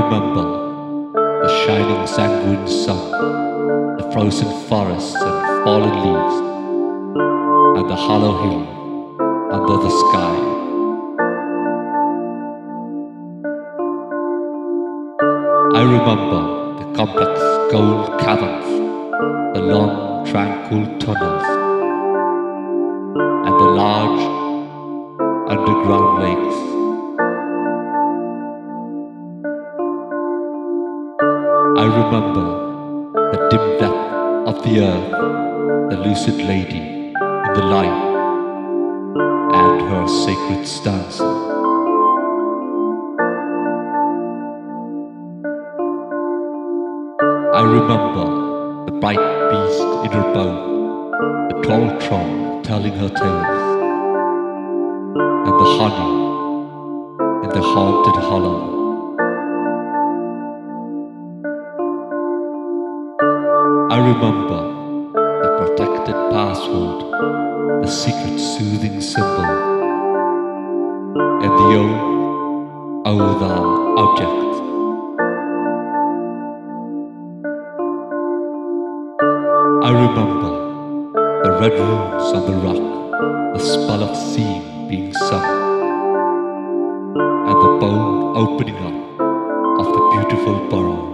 remember the shining sanguine sun, the frozen forests and fallen leaves, and the hollow hill under the sky. I remember the complex gold caverns, the long tranquil tunnels, and the large underground lakes. I remember the dim depth of the earth, the lucid lady in the light, and her sacred stanza. I remember the bright beast in her boat, the tall troll telling her tales, and the honey in the haunted hollow. I remember the protected password, the secret soothing symbol, and the oh thou object. I remember the red runes on the rock, the spell of theme being sung, and the bold opening up of the beautiful burrow.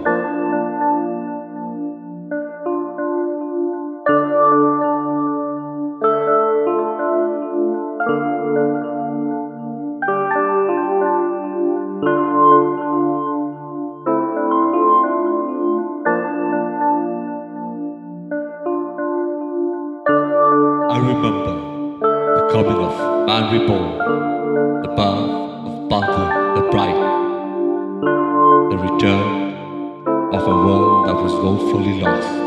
I remember the coming of man reborn, the birth of Baldur the Bright, the return of a world that was woefully lost.